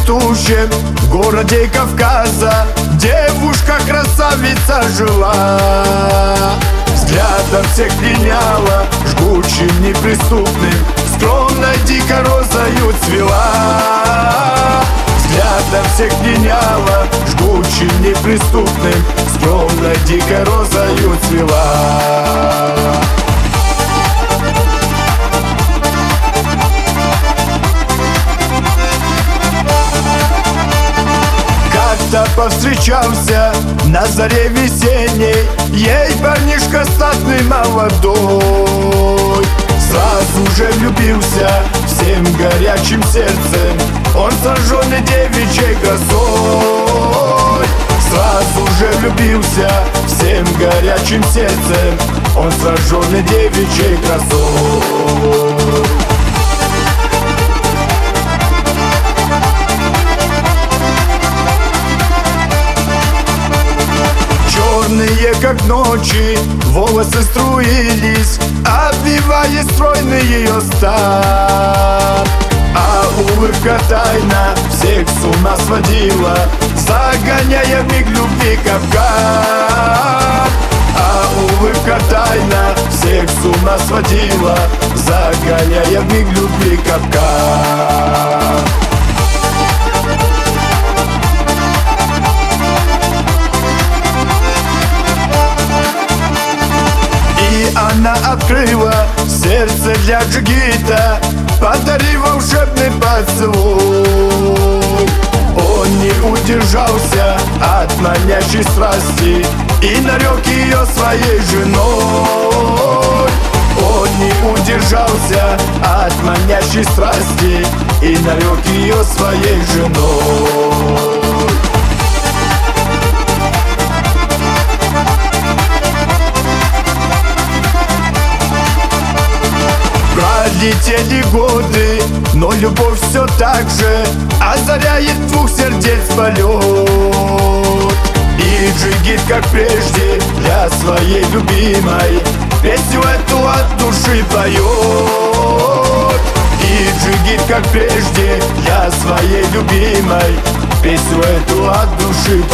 цветущем городе Кавказа девушка-красавица жила. Взглядом всех пленяла, жгучим, неприступным, скромной дико розою цвела. Взглядом всех пленяла, жгучим, неприступным, скромной дико розою цвела. Как-то повстречался на заре весенней ей парнишка статный молодой. Сразу же влюбился всем горячим сердцем, он сраженный девичьей красой. Сразу же влюбился всем горячим сердцем, он сраженный девичьей красой. Черные, как ночи, волосы струились, обвивая стройный ее стан. А улыбка тайна всех с ума сводила, загоняя в миг любви капкан. А улыбка тайна всех с ума сводила, загоняя в миг любви капкан. Она открыла сердце для джигита, подарив волшебный поцелуй. Он не удержался от манящей страсти и нарек ее своей женой. Он не удержался от манящей страсти и нарек ее своей женой. Пролетели годы, но любовь все так же озаряет двух сердец полет. И джигит, как прежде, для своей любимой песню эту от души поет. И джигит, как прежде, для своей любимой песню эту от души